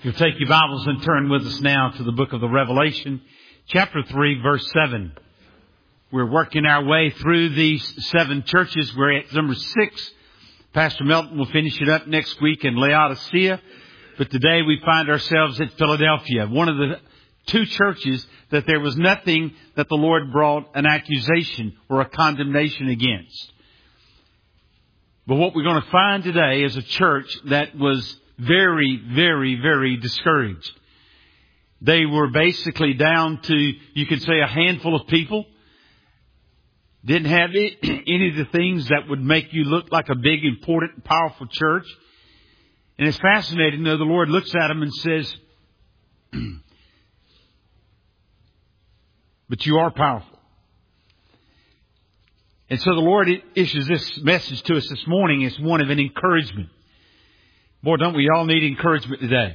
You'll take your Bibles and turn with us now to the book of the Revelation, chapter 3, verse 7. We're working our way through these 7 churches. We're at number 6. Pastor Melton will finish it up next week in Laodicea. But today we find ourselves at Philadelphia, one of the 2 churches that there was nothing that the Lord brought an accusation or a condemnation against. But what we're going to find today is a church that was very, very, very discouraged. They were basically down to, you could say, a handful of people. Didn't have any of the things that would make you look like a big, important, powerful church. And it's fascinating, though, the Lord looks at them and says, but you are powerful. And so the Lord issues this message to us this morning as one of an encouragement. Boy, don't we all need encouragement today.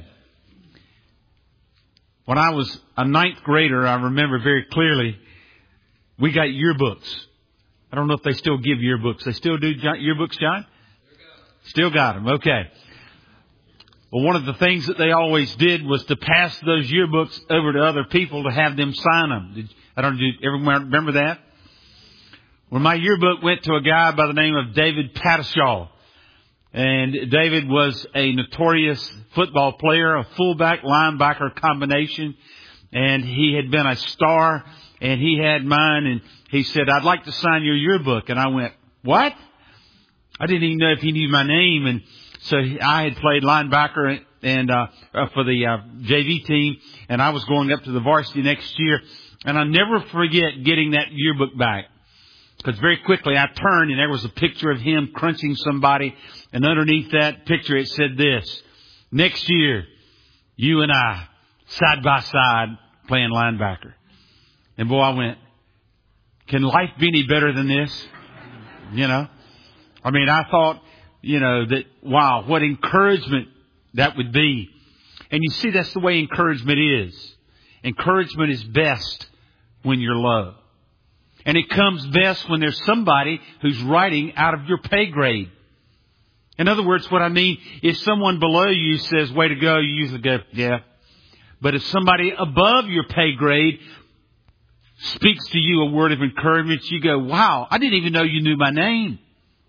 When I was a 9th grader, I remember very clearly, we got yearbooks. I don't know if they still give yearbooks. They still do yearbooks, John? Still got them. Okay. Well, one of the things that they always did was to pass those yearbooks over to other people to have them sign them. Did everyone remember that? Well, my yearbook went to a guy by the name of David Pattershaw. And David was a notorious football player, a fullback linebacker combination. And he had been a star, and he had mine. And he said, "I'd like to sign your yearbook." And I went, "What?" I didn't even know if he knew my name. And so I had played linebacker and for the JV team, and I was going up to the varsity next year. And I'll never forget getting that yearbook back. Because very quickly I turned and there was a picture of him crunching somebody. And underneath that picture it said this: "Next year, you and I, side by side, playing linebacker." And boy, I went, can life be any better than this? You know? I mean, I thought, that, wow, what encouragement that would be. And you see, that's the way encouragement is. Encouragement is best when you're low. And it comes best when there's somebody who's writing out of your pay grade. In other words, what I mean, if someone below you says, "Way to go," you usually go, "Yeah." But if somebody above your pay grade speaks to you a word of encouragement, you go, "Wow, I didn't even know you knew my name."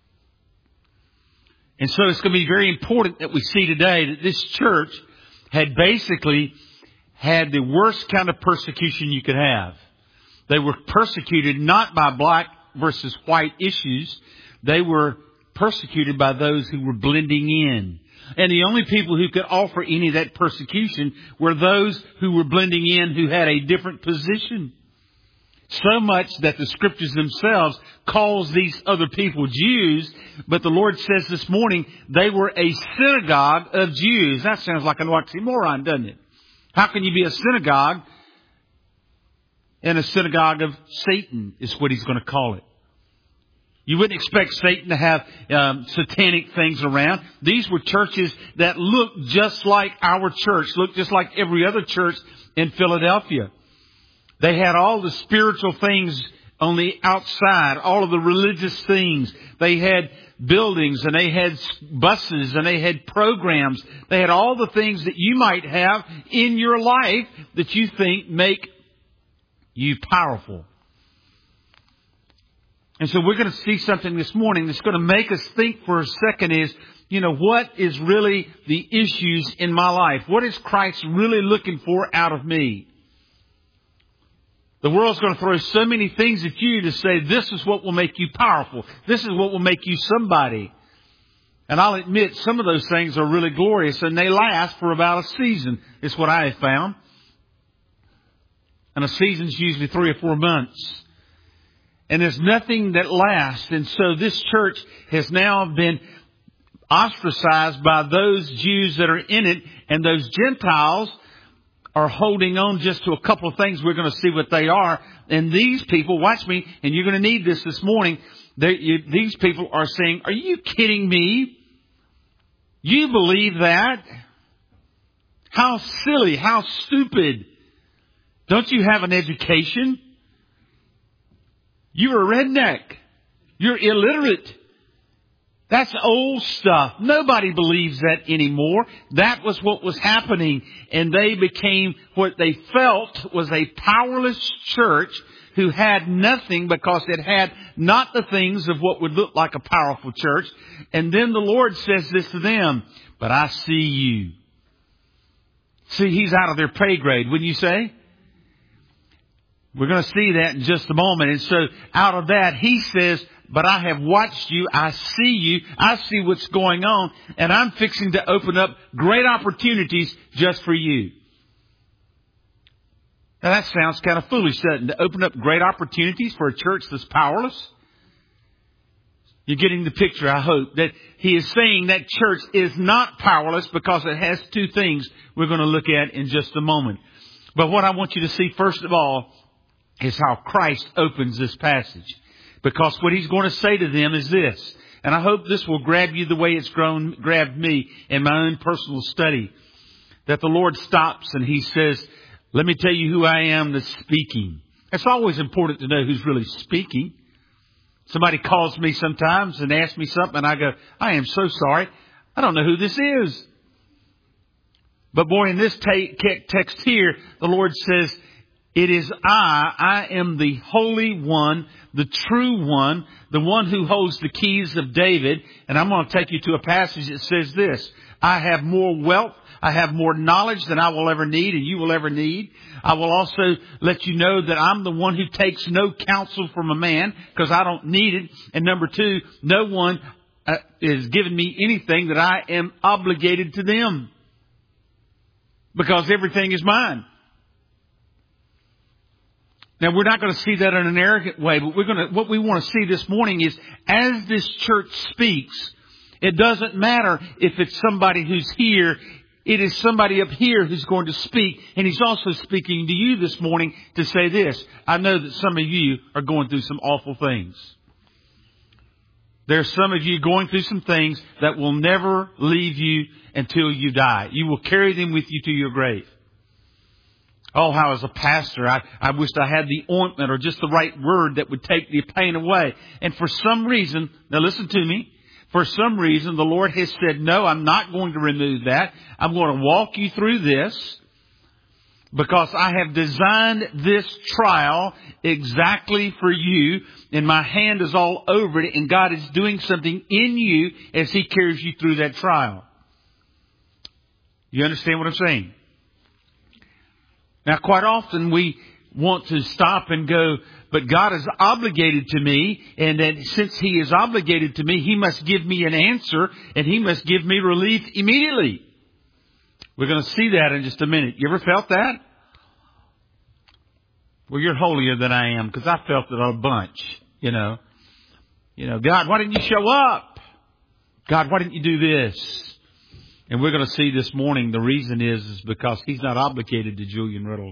And so it's going to be very important that we see today that this church had basically had the worst kind of persecution you could have. They were persecuted not by black versus white issues. They were persecuted by those who were blending in. And the only people who could offer any of that persecution were those who were blending in who had a different position. So much that the scriptures themselves calls these other people Jews, but the Lord says this morning they were a synagogue of Jews. That sounds like an oxymoron, doesn't it? How can you be a synagogue and a synagogue of Satan is what he's going to call it. You wouldn't expect Satan to have satanic things around. These were churches that looked just like our church, looked just like every other church in Philadelphia. They had all the spiritual things on the outside, all of the religious things. They had buildings and they had buses and they had programs. They had all the things that you might have in your life that you think make you powerful. And so we're going to see something this morning that's going to make us think for a second is, what is really the issues in my life? What is Christ really looking for out of me? The world's going to throw so many things at you to say, this is what will make you powerful. This is what will make you somebody. And I'll admit some of those things are really glorious and they last for about a season. It's what I have found. And a season's usually 3 or 4 months. And there's nothing that lasts. And so this church has now been ostracized by those Jews that are in it. And those Gentiles are holding on just to a couple of things. We're going to see what they are. And these people, watch me, and you're going to need this morning. These people are saying, "Are you kidding me? You believe that? How silly, how stupid. Don't you have an education? You're a redneck. You're illiterate. That's old stuff. Nobody believes that anymore. That was what was happening. And they became what they felt was a powerless church who had nothing because it had not the things of what would look like a powerful church. And then the Lord says this to them, but I see you. See, He's out of their pay grade, wouldn't you say? We're going to see that in just a moment. And so out of that, He says, but I have watched you. I see you. I see what's going on. And I'm fixing to open up great opportunities just for you. Now that sounds kind of foolish, doesn't it? To open up great opportunities for a church that's powerless. You're getting the picture, I hope, that He is saying that church is not powerless because it has two things we're going to look at in just a moment. But what I want you to see first of all is how Christ opens this passage. Because what He's going to say to them is this, and I hope this will grab you the way it's grabbed me in my own personal study, that the Lord stops and He says, let me tell you who I am that's speaking. It's always important to know who's really speaking. Somebody calls me sometimes and asks me something and I go, I am so sorry. I don't know who this is. But boy, in this text here, the Lord says, it is I am the Holy One, the true One, the one who holds the keys of David. And I'm going to take you to a passage that says this, I have more wealth, I have more knowledge than I will ever need and you will ever need. I will also let you know that I'm the one who takes no counsel from a man because I don't need it. And number two, no one is giving me anything that I am obligated to them because everything is mine. Now, we're not going to see that in an arrogant way, but what we want to see this morning is as this church speaks, it doesn't matter if it's somebody who's here. It is somebody up here who's going to speak. And He's also speaking to you this morning to say this. I know that some of you are going through some awful things. There are some of you going through some things that will never leave you until you die. You will carry them with you to your grave. Oh, how as a pastor, I wished I had the ointment or just the right word that would take the pain away. And for some reason, now listen to me, for some reason the Lord has said, no, I'm not going to remove that. I'm going to walk you through this because I have designed this trial exactly for you. And my hand is all over it. And God is doing something in you as He carries you through that trial. You understand what I'm saying? Now, quite often we want to stop and go, but God is obligated to me, and that since He is obligated to me, He must give me an answer, and He must give me relief immediately. We're going to see that in just a minute. You ever felt that? Well, you're holier than I am, because I felt it a bunch, you know. God, why didn't you show up? God, why didn't you do this? And we're going to see this morning the reason is because He's not obligated to Julian Riddle.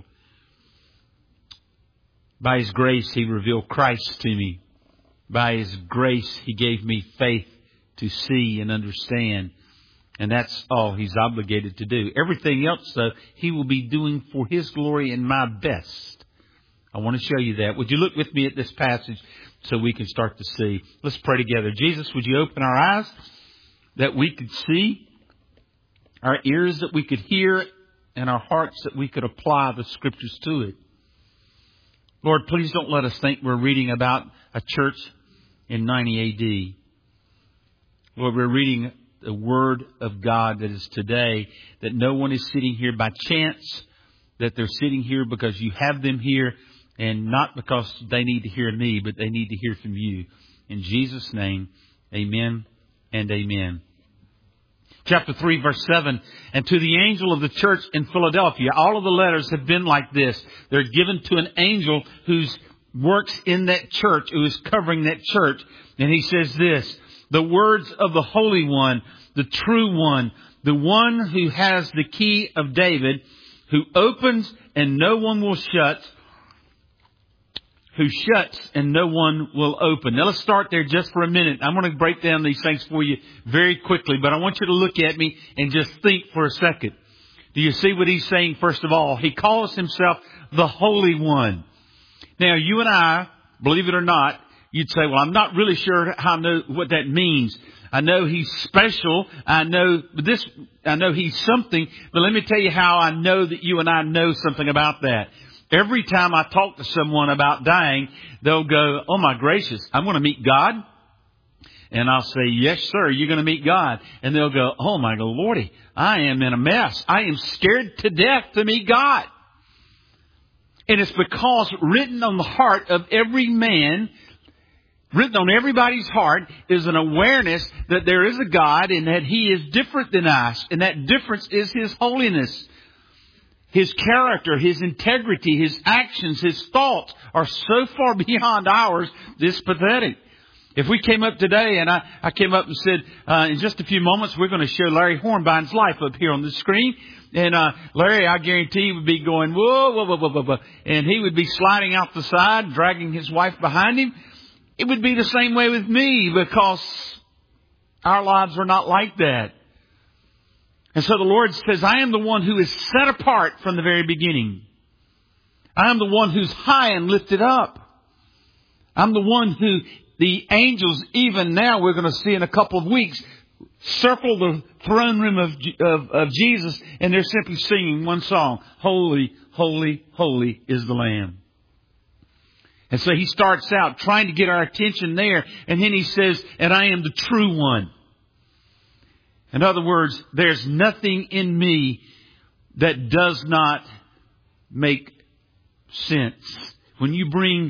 By His grace, He revealed Christ to me. By His grace, He gave me faith to see and understand. And that's all He's obligated to do. Everything else, though, He will be doing for His glory and my best. I want to show you that. Would you look with me at this passage so we can start to see? Let's pray together. Jesus, would you open our eyes that we could see? Our ears that we could hear, and our hearts that we could apply the Scriptures to it. Lord, please don't let us think we're reading about a church in 90 AD. Lord, we're reading the Word of God that is today, that no one is sitting here by chance, that they're sitting here because you have them here, and not because they need to hear me, but they need to hear from you. In Jesus' name, amen and amen. Chapter 3, verse 7, and to the angel of the church in Philadelphia. All of the letters have been like this. They're given to an angel who works in that church, who is covering that church. And he says this, the words of the Holy One, the true One, the one who has the key of David, who opens and no one will shut, who shuts and no one will open. Now let's start there just for a minute. I'm going to break down these things for you very quickly, but I want you to look at me and just think for a second. Do you see what he's saying? First of all, he calls himself the Holy One. Now you and I, believe it or not, you'd say, well, I'm not really sure how I know what that means. I know He's special. I know He's something. But let me tell you how I know that you and I know something about that. Every time I talk to someone about dying, they'll go, "Oh my gracious, I'm going to meet God." And I'll say, "Yes, sir, you're going to meet God." And they'll go, "Oh my Lordy, I am in a mess. I am scared to death to meet God." And it's because written on the heart of every man, written on everybody's heart, is an awareness that there is a God and that He is different than us. And that difference is His holiness. His character, His integrity, His actions, His thoughts are so far beyond ours, it's pathetic. If we came up today and I came up and said, in just a few moments, we're going to show Larry Hornbein's life up here on the screen. And Larry, I guarantee, would be going, whoa, whoa, whoa, whoa, whoa, whoa. And he would be sliding out the side, dragging his wife behind him. It would be the same way with me, because our lives are not like that. And so the Lord says, I am the one who is set apart from the very beginning. I am the one who's high and lifted up. I'm the one who the angels, even now, we're going to see in a couple of weeks, circle the throne room of Jesus, and they're simply singing one song: "Holy, holy, holy is the Lamb." And so He starts out trying to get our attention there, and then He says, "And I am the true one." In other words, there's nothing in me that does not make sense. When you bring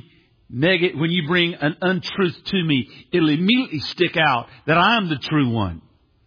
an untruth to me, it'll immediately stick out that I'm the true one.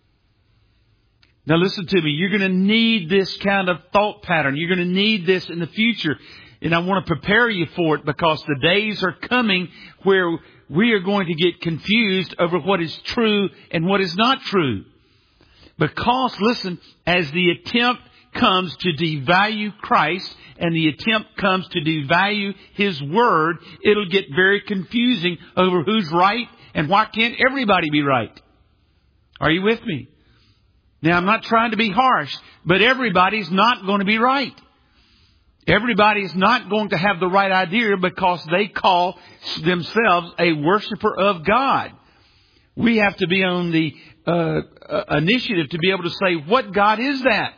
Now listen to me. You're going to need this kind of thought pattern. You're going to need this in the future. And I want to prepare you for it, because the days are coming where we are going to get confused over what is true and what is not true. Because, listen, as the attempt comes to devalue Christ and the attempt comes to devalue His Word, it'll get very confusing over who's right and why can't everybody be right. Are you with me? Now, I'm not trying to be harsh, but everybody's not going to be right. Everybody's not going to have the right idea because they call themselves a worshiper of God. We have to be on the initiative to be able to say, what God is that?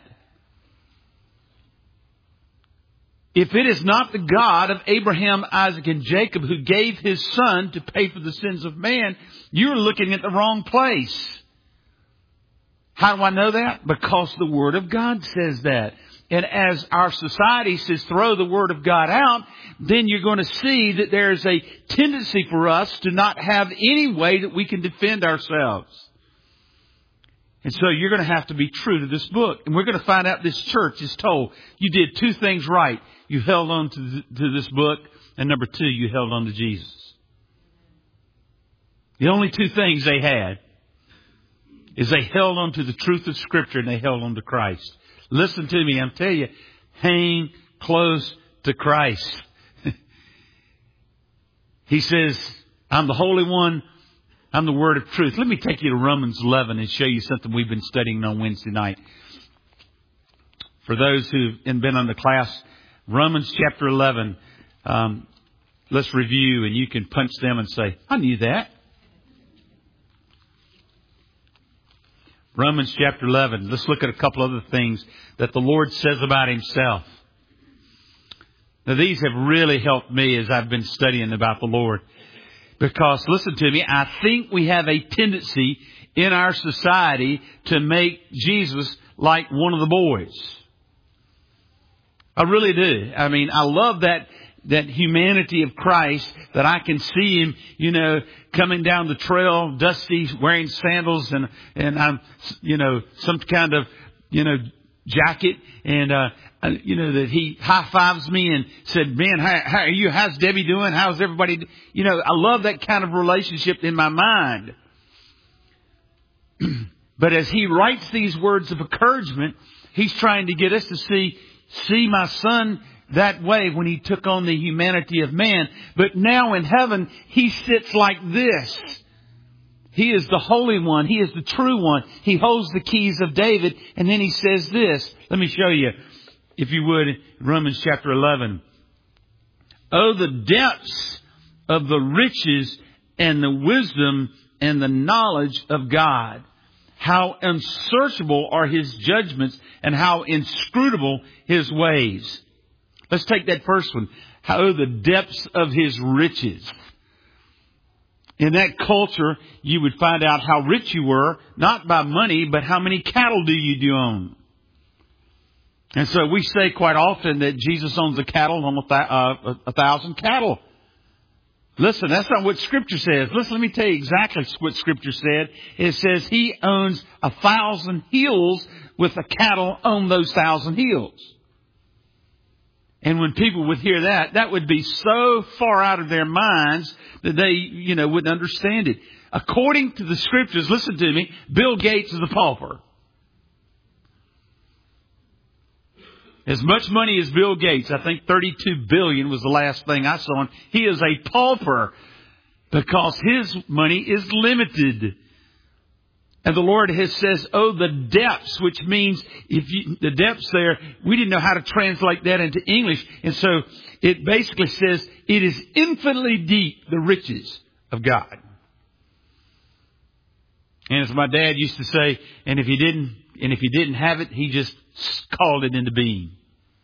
If it is not the God of Abraham, Isaac, and Jacob, who gave His Son to pay for the sins of man, you're looking at the wrong place. How do I know that? Because the Word of God says that. And as our society says, throw the Word of God out, then you're going to see that there's a tendency for us to not have any way that we can defend ourselves. And so you're going to have to be true to this book. And we're going to find out this church is told, you did two things right. You held on to this book. And number two, you held on to Jesus. The only two things they had is they held on to the truth of Scripture and they held on to Christ. Listen to me. I'm telling you, hang close to Christ. He says, I'm the Holy One. I'm the Word of truth. Let me take you to Romans 11 and show you something we've been studying on Wednesday night. For those who've been on the class, Romans chapter 11, let's review, and you can punch them and say, I knew that. Romans chapter 11. Let's look at a couple other things that the Lord says about Himself. Now, these have really helped me as I've been studying about the Lord. Because, listen to me, I think we have a tendency in our society to make Jesus like one of the boys. I really do. I mean, I love that humanity of Christ, that I can see Him, coming down the trail, dusty, wearing sandals and I'm, some kind of, jacket, and, that He high fives me and said, man, how are you? How's Debbie doing? How's everybody? I love that kind of relationship in my mind. But as He writes these words of encouragement, He's trying to get us to see my Son that way when He took on the humanity of man. But now in heaven, He sits like this. He is the Holy One. He is the true one. He holds the keys of David. And then He says this. Let me show you, if you would, Romans chapter 11. Oh, the depths of the riches and the wisdom and the knowledge of God. How unsearchable are His judgments and how inscrutable His ways. Let's take that first one. How the depths of His riches. In that culture, you would find out how rich you were, not by money, but how many cattle do you own. And so we say quite often that Jesus owns a cattle on 1,000 cattle. Listen, that's not what Scripture says. Listen, let me tell you exactly what Scripture said. It says He owns 1,000 hills with the cattle on those 1,000 hills. And when people would hear that, that would be so far out of their minds that they, wouldn't understand it. According to the Scriptures, listen to me, Bill Gates is a pauper. As much money as Bill Gates, I think $32 billion was the last thing I saw. He is a pauper because his money is limited. And the Lord says, oh, the depths, which means the depths there, we didn't know how to translate that into English. And so it basically says it is infinitely deep, the riches of God. And as my dad used to say, and if he didn't have it, he just called it into being.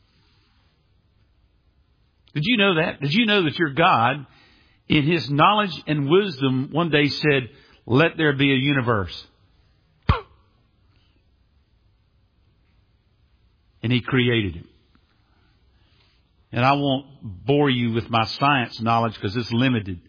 Did you know that? Did you know that your God, in His knowledge and wisdom, one day said, let there be a universe? And He created it. And I won't bore you with my science knowledge because it's limited.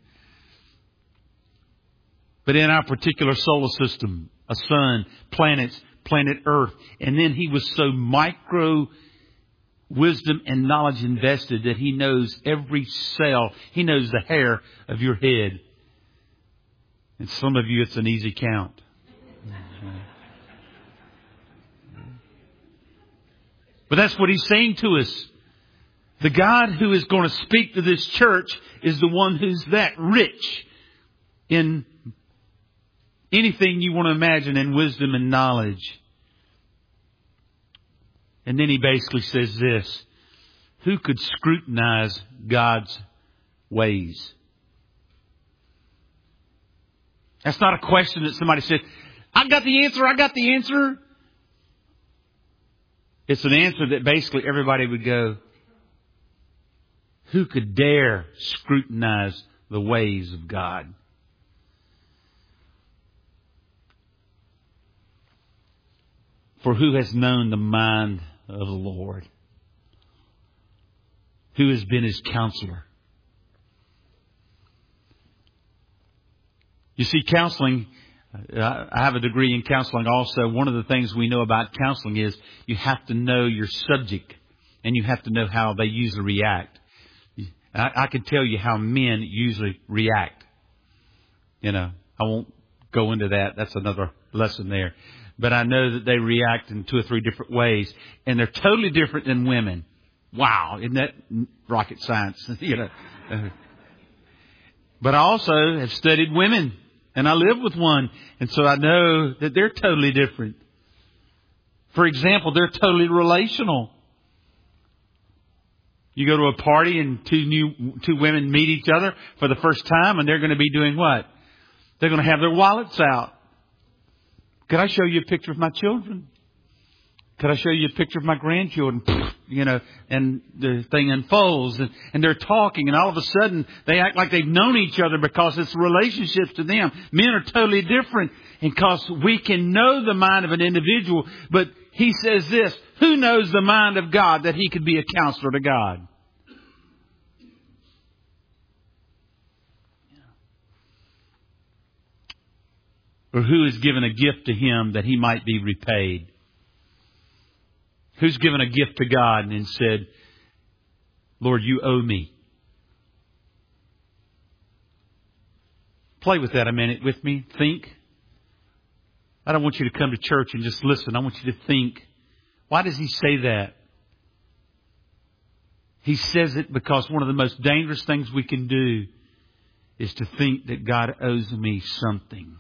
But in our particular solar system, a sun, planets, planet Earth. And then He was so micro wisdom and knowledge invested that He knows every cell. He knows the hair of your head. And some of you, it's an easy count. But that's what He's saying to us. The God who is going to speak to this church is the one who's that rich in anything you want to imagine in wisdom and knowledge. And then He basically says this. Who could scrutinize God's ways? That's not a question that somebody said, I got the answer. It's an answer that basically everybody would go, who could dare scrutinize the ways of God? For who has known the mind of the Lord? Who has been His counselor? You see, counseling, I have a degree in counseling also. One of the things we know about counseling is you have to know your subject and you have to know how they usually react. I can tell you how men usually react. I won't go into that. That's another lesson there. But I know that they react in 2 or 3 different ways. And they're totally different than women. Wow, isn't that rocket science? But I also have studied women. And I live with one. And so I know that they're totally different. For example, they're totally relational. You go to a party and two women meet each other for the first time and they're going to be doing what? They're going to have their wallets out. Could I show you a picture of my children? Could I show you a picture of my grandchildren? And the thing unfolds and they're talking and all of a sudden they act like they've known each other because it's relationships to them. Men are totally different because we can know the mind of an individual. But He says this, who knows the mind of God that he could be a counselor to God? Or who has given a gift to Him that He might be repaid? Who's given a gift to God and said, Lord, you owe me? Play with that a minute with me. Think. I don't want you to come to church and just listen. I want you to think. Why does He say that? He says it because one of the most dangerous things we can do is to think that God owes me something.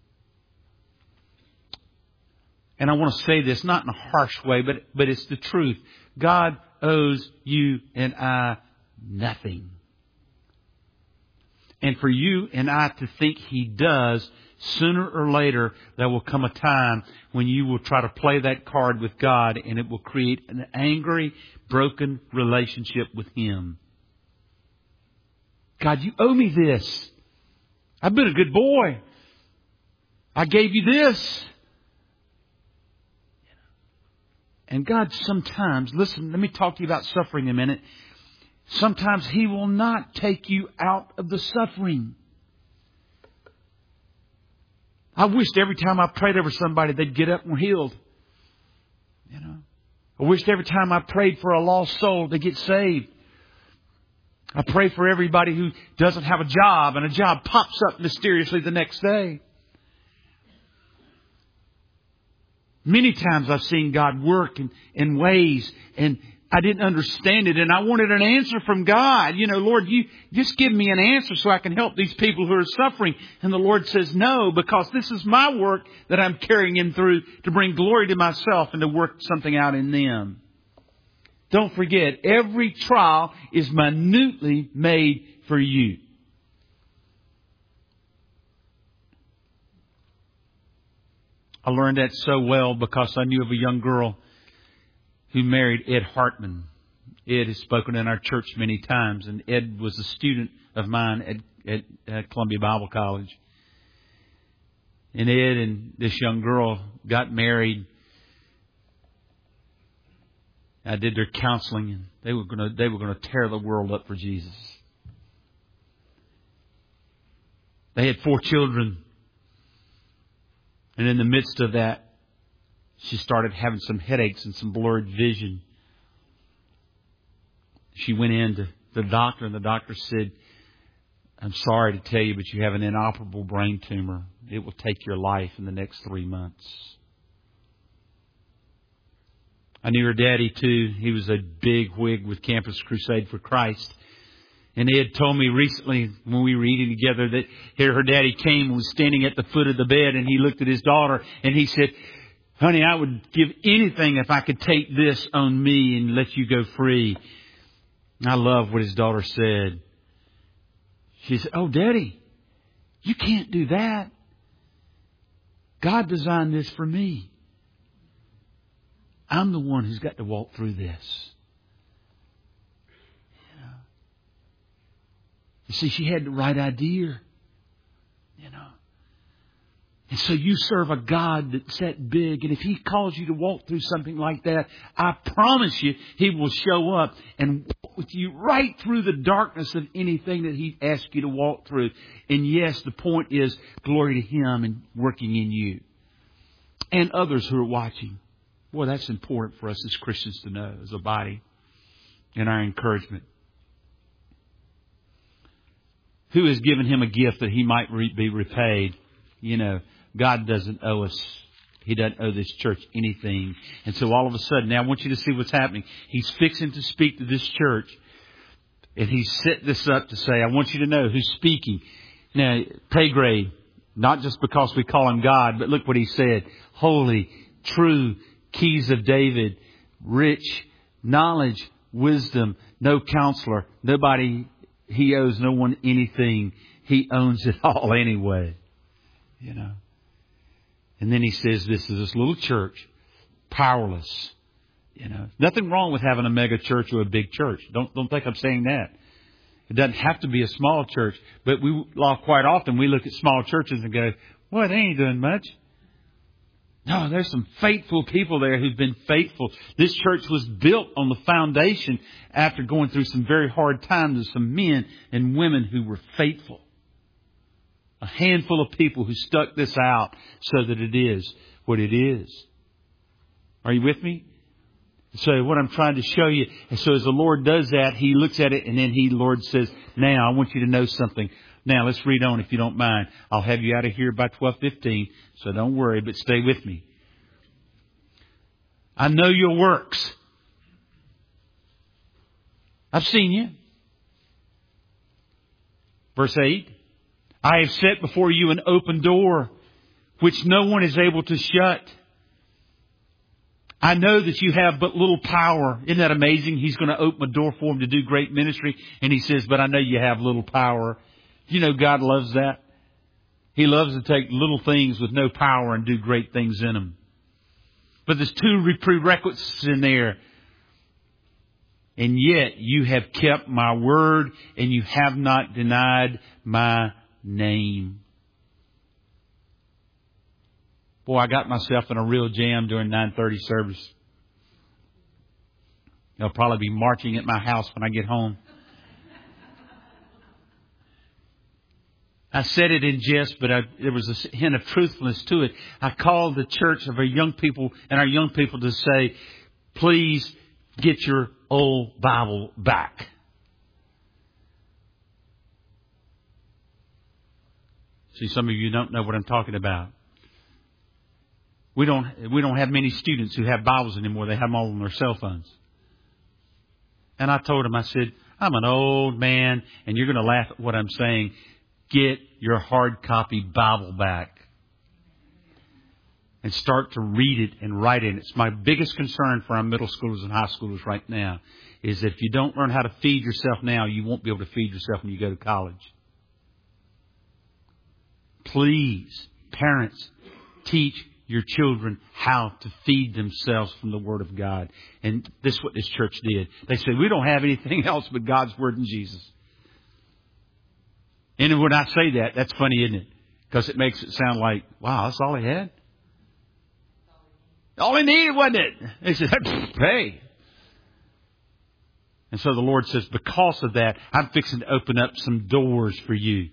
And I want to say this not in a harsh way, but it's the truth. God owes you and I nothing. And for you and I to think He does, sooner or later there will come a time when you will try to play that card with God, and it will create an angry, broken relationship with Him. God, you owe me this. I've been a good boy. I gave you this. And God sometimes, listen, let me talk to you about suffering a minute. Sometimes He will not take you out of the suffering. I wished every time I prayed over somebody, they'd get up and were healed. You know, I wished every time I prayed for a lost soul, they get saved. I pray for everybody who doesn't have a job, and a job pops up mysteriously the next day. Many times I've seen God work in ways, and I didn't understand it, and I wanted an answer from God. You know, Lord, you just give me an answer so I can help these people who are suffering. And the Lord says, no, because this is my work that I'm carrying Him through to bring glory to myself and to work something out in them. Don't forget, every trial is minutely made for you. I learned that so well because I knew of a young girl who married Ed Hartman. Ed has spoken in our church many times, and Ed was a student of mine at Columbia Bible College. And Ed and this young girl got married. I did their counseling, and they were going to tear the world up for Jesus. They had 4 children. And in the midst of that, she started having some headaches and some blurred vision. She went in to the doctor, and the doctor said, I'm sorry to tell you, but you have an inoperable brain tumor. It will take your life in the next 3 months. I knew her daddy too. He was a big wig with Campus Crusade for Christ. And Ed told me recently when we were eating together that here her daddy came and was standing at the foot of the bed, and he looked at his daughter and he said, honey, I would give anything if I could take this on me and let you go free. And I love what his daughter said. She said, oh, Daddy, you can't do that. God designed this for me. I'm the one who's got to walk through this. You see, she had the right idea. You know. And so you serve a God that's that big. And if He calls you to walk through something like that, I promise you, He will show up and walk with you right through the darkness of anything that He asks you to walk through. And yes, the point is glory to Him and working in you. And others who are watching. Boy, that's important for us as Christians to know as a body and our encouragement. Who has given him a gift that he might be repaid? You know, God doesn't owe us. He doesn't owe this church anything. And so all of a sudden, now I want you to see what's happening. He's fixing to speak to this church. And He's set this up to say, I want you to know who's speaking. Now, pay grade, not just because we call Him God, but look what He said. Holy, true, keys of David, rich, knowledge, wisdom, no counselor, nobody. He owes no one anything. He owns it all anyway. You know. And then He says this is this little church, powerless. You know, nothing wrong with having a mega church or a big church. Don't think I'm saying that. It doesn't have to be a small church, but quite often we look at small churches and go, well, they ain't doing much. No, there's some faithful people there who've been faithful. This church was built on the foundation after going through some very hard times of some men and women who were faithful. A handful of people who stuck this out so that it is what it is. Are you with me? So what I'm trying to show you, and so as the Lord does that, He looks at it and then the Lord says, now I want you to know something. Now, let's read on if you don't mind. I'll have you out of here by 12:15, so don't worry, but stay with me. I know your works. I've seen you. Verse 8. I have set before you an open door, which no one is able to shut. I know that you have but little power. Isn't that amazing? He's going to open a door for him to do great ministry. And He says, but I know you have little power. You know God loves that. He loves to take little things with no power and do great things in them. But there's two prerequisites in there. And yet you have kept my word and you have not denied my name. Boy, I got myself in a real jam during 9:30 service. They'll probably be marching at my house when I get home. I said it in jest, but there was a hint of truthfulness to it. I called the church of our young people and our young people to say, please get your old Bible back. See, some of you don't know what I'm talking about. We don't have many students who have Bibles anymore. They have them all on their cell phones. And I told them, I said, I'm an old man, and you're going to laugh at what I'm saying. Get your hard copy Bible back. And start to read it and write it. It's my biggest concern for our middle schoolers and high schoolers right now is that if you don't learn how to feed yourself now, you won't be able to feed yourself when you go to college. Please, parents, teach your children how to feed themselves from the Word of God. And this is what this church did. They said, we don't have anything else but God's Word and Jesus. And when I say that, that's funny, isn't it? Because it makes it sound like, wow, that's all he had? All he needed, wasn't it? He said, hey. And so the Lord says, because of that, I'm fixing to open up some doors for you.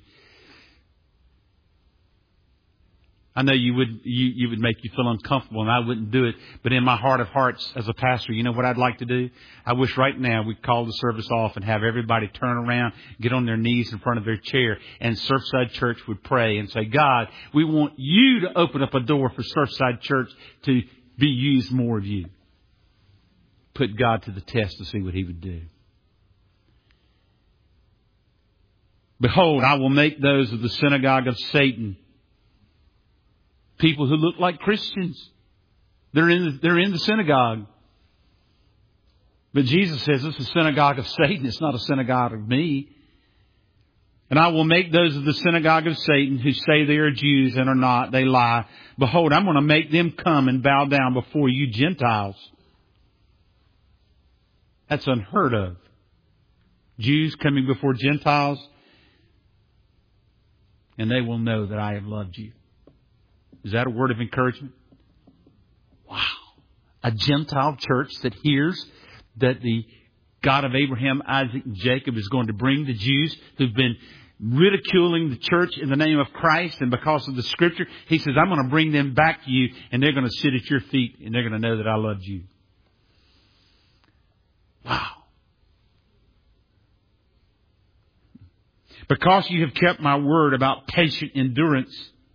I know you would make you feel uncomfortable, and I wouldn't do it. But in my heart of hearts, as a pastor, you know what I'd like to do? I wish right now we'd call the service off and have everybody turn around, get on their knees in front of their chair, and Surfside Church would pray and say, God, we want you to open up a door for Surfside Church to be used more of you. Put God to the test to see what He would do. Behold, I will make those of the synagogue of Satan, people who look like Christians. They're in the synagogue. But Jesus says it's a synagogue of Satan. It's not a synagogue of me. And I will make those of the synagogue of Satan who say they are Jews and are not. They lie. Behold, I'm going to make them come and bow down before you Gentiles. That's unheard of. Jews coming before Gentiles. And they will know that I have loved you. Is that a word of encouragement? Wow. A Gentile church that hears that the God of Abraham, Isaac, and Jacob is going to bring the Jews who've been ridiculing the church in the name of Christ, and because of the Scripture, He says, I'm going to bring them back to you, and they're going to sit at your feet, and they're going to know that I loved you. Wow. Because you have kept my word about patient endurance,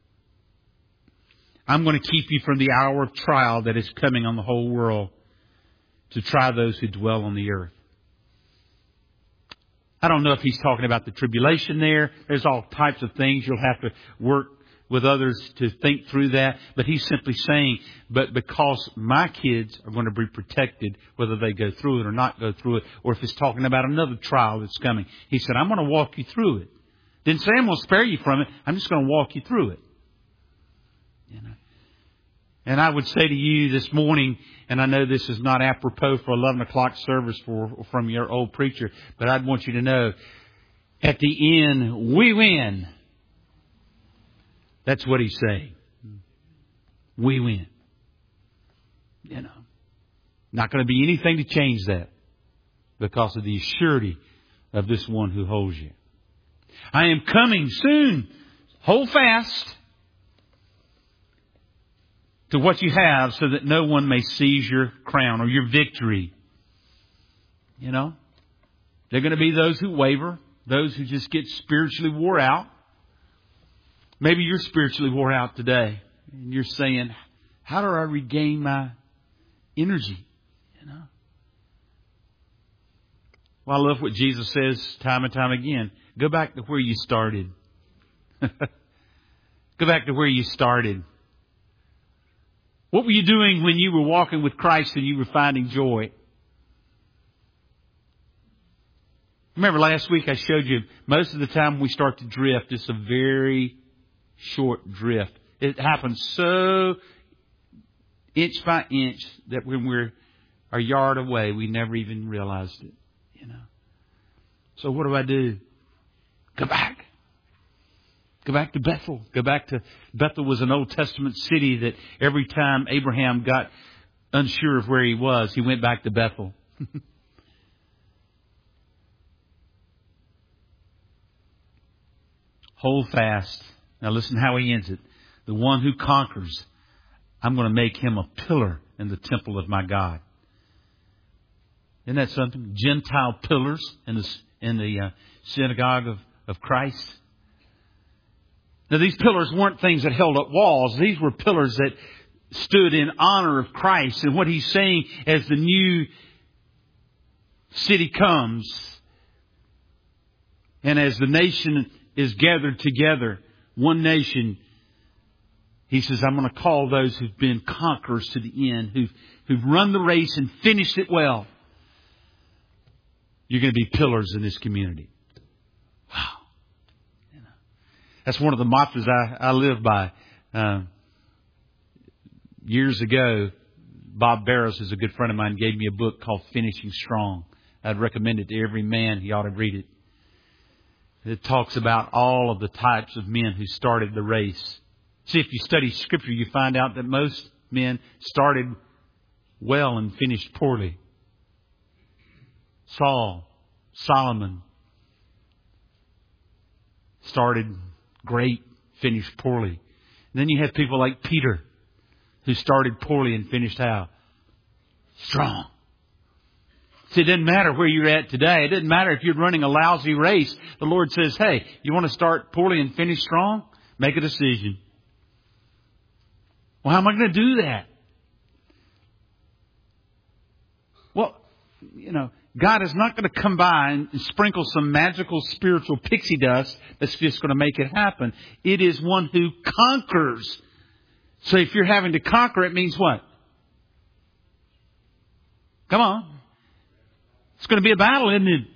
I'm going to keep you from the hour of trial that is coming on the whole world to try those who dwell on the earth. I don't know if He's talking about the tribulation there. There's all types of things. You'll have to work with others to think through that. But He's simply saying, but because my kids are going to be protected, whether they go through it or not go through it, or if it's talking about another trial that's coming. He said, I'm going to walk you through it. Didn't say I'm going to spare you from it. I'm just going to walk you through it. You know. And I would say to you this morning, and I know this is not apropos for 11 o'clock service from your old preacher, but I'd want you to know, at the end, we win. That's what He's saying. We win. You know, not going to be anything to change that because of the surety of this one who holds you. I am coming soon. Hold fast to what you have so that no one may seize your crown or your victory. You know, there are going to be those who waver, those who just get spiritually wore out. Maybe you're spiritually wore out today and you're saying, how do I regain my energy? You know. Well, I love what Jesus says time and time again. Go back to where you started. Go back to where you started. What were you doing when you were walking with Christ and you were finding joy? Remember last week I showed you most of the time we start to drift, it's a very short drift. It happens so inch by inch that when we're a yard away, we never even realized it. So what do? Go back. Go back to Bethel. Bethel was an Old Testament city that every time Abraham got unsure of where he was, he went back to Bethel. Hold fast. Now listen how he ends it. The one who conquers, I'm going to make him a pillar in the temple of my God. Isn't that something? Gentile pillars in the synagogue of Christ. Now these pillars weren't things that held up walls. These were pillars that stood in honor of Christ. And what he's saying as the new city comes and as the nation is gathered together, one nation, he says, I'm going to call those who've been conquerors to the end, who've run the race and finished it well. You're going to be pillars in this community. Wow. That's one of the mantras I live by. Years ago, Bob Barrows, who's a good friend of mine, gave me a book called Finishing Strong. I'd recommend it to every man. He ought to read it. It talks about all of the types of men who started the race. See, if you study Scripture, you find out that most men started well and finished poorly. Solomon started great, finished poorly. And then you have people like Peter, who started poorly and finished how? Strong. See, it doesn't matter where you're at today. It doesn't matter if you're running a lousy race. The Lord says, hey, you want to start poorly and finish strong? Make a decision. Well, how am I going to do that? Well, God is not going to come by and sprinkle some magical spiritual pixie dust that's just going to make it happen. It is one who conquers. So if you're having to conquer, it means what? Come on. It's going to be a battle, isn't it?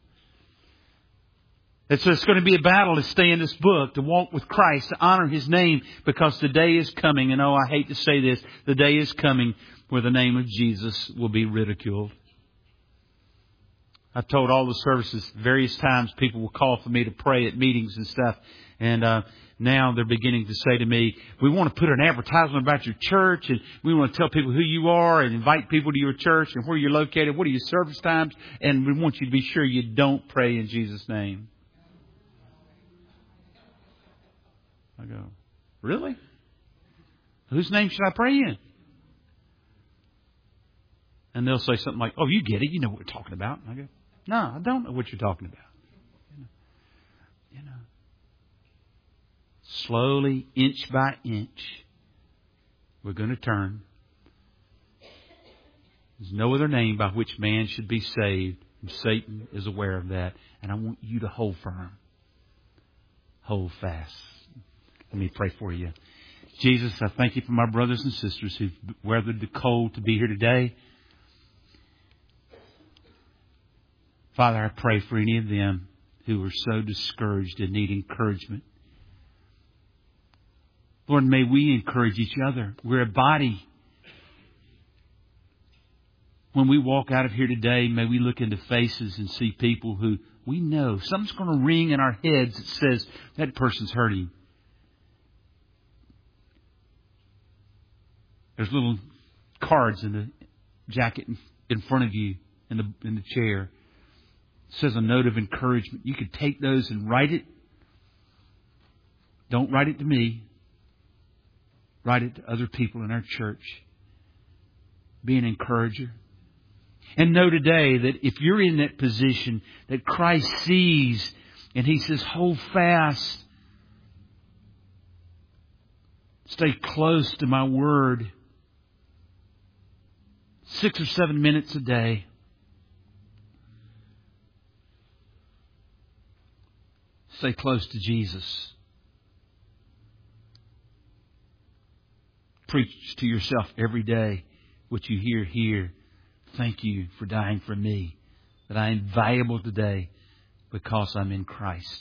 It's going to be a battle to stay in this book, to walk with Christ, to honor His name, because the day is coming, and I hate to say this, the day is coming where the name of Jesus will be ridiculed. I've told all the services various times people will call for me to pray at meetings and stuff, and now they're beginning to say to me, we want to put an advertisement about your church, and we want to tell people who you are and invite people to your church and where you're located, what are your service times, and we want you to be sure you don't pray in Jesus' name. I go, really? Whose name should I pray in? And they'll say something like, oh, you get it. You know what we're talking about. And I go, no, I don't know what you're talking about. Slowly, inch by inch, we're going to turn. There's no other name by which man should be saved. And Satan is aware of that. And I want you to hold firm. Hold fast. Let me pray for you. Jesus, I thank you for my brothers and sisters who've weathered the cold to be here today. Father, I pray for any of them who are so discouraged and need encouragement. Lord, may we encourage each other. We're a body. When we walk out of here today, may we look into faces and see people who we know. Something's going to ring in our heads that says, that person's hurting. There's little cards in the jacket in front of you in the chair. It says a note of encouragement. You could take those and write it. Don't write it to me. Write it to other people in our church. Be an encourager. And know today that if you're in that position, that Christ sees and He says, hold fast. Stay close to my word. 6 or 7 minutes a day. Stay close to Jesus. Preach to yourself every day what you hear here. Thank you for dying for me. That I am valuable today. because I'm in Christ.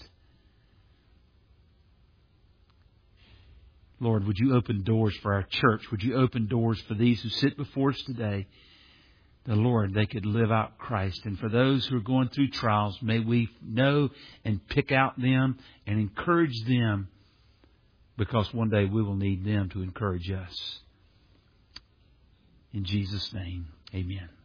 Lord, would you open doors for our church? Would you open doors for these who sit before us today? The Lord, they could live out Christ. And for those who are going through trials, may we know and pick out them and encourage them, because one day we will need them to encourage us. In Jesus' name, amen.